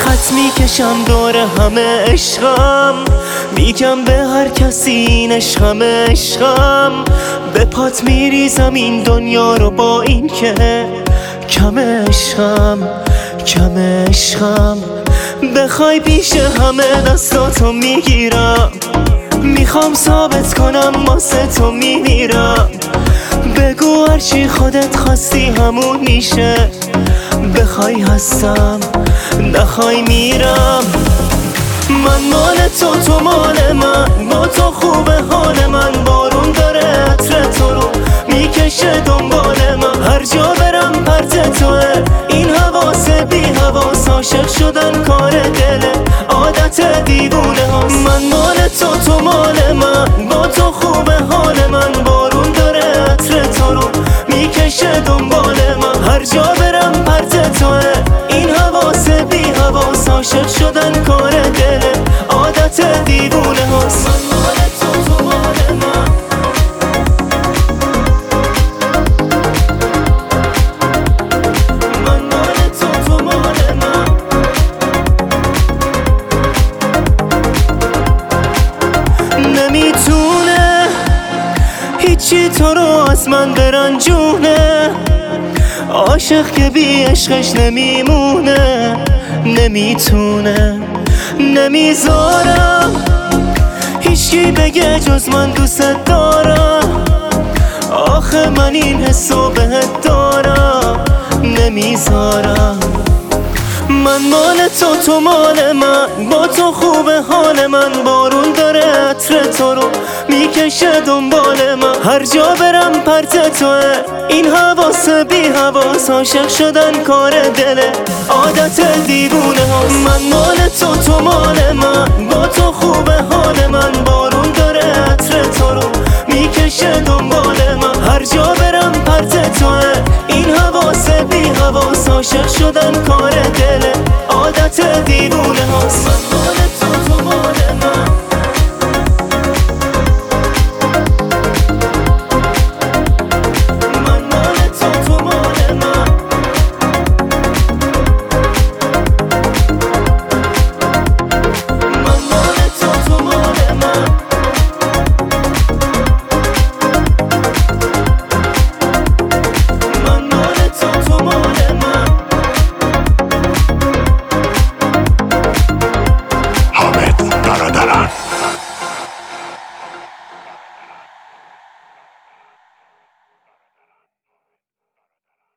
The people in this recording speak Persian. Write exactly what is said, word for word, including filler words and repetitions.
خط میکشم دور همه عشقم، میگم به هر کسی این عشقم عشقم. به پات میریزم این دنیا رو با این که کم عشقم کم عشقم. بخوای پیش همه دستاتو میگیرم، میخوام ثابت کنم واسه تو میمیرم. بگو هرچی خودت خواستی همون میشه، بخوای هستم نخوای میرم. من مال تو تو مال من، با تو خوبه حال من. بارون داره عطر تو رو میکشه دنبال من، هر جا برم پرت توه. این حواس بی حواس، عاشق شدن کار دله، عادت دیوونه هاست. من مال تو تو مال من، با تو خوبه حال من. بارون داره عطر تو رو میکشه دنبال من، هر جا برم پرت توه. این حواس بی حواس، عاشق شدن کار دله، عادت دیوونه هاست. من مال تو تو مال من. من مال تو تو مال من. نمیتونه هیچی تو رو از من برنجونه، عاشق که بی عشقش نمیمونه. نمیتونه نمیذارم هیچکی بگه جز من دوست دارم، آخه من این حسو بهت دارم. نمیذارم من مال تو تو مال من، با تو خوبه حال من. بارون داره عطر تو رو میکشه دنبال من، هر جا برم پرت توه. این حواس بی حواس، عاشق شدن کار دله، عادت دیوونه هاست. من مال تو تو مال من، با تو خوبه حال من. بارون داره عطر تو رو میکشه دنبال من، هر جا برم پرت توه. این حواس بی حواس، عاشق شدن کار دله، عادت دیوونه هاست.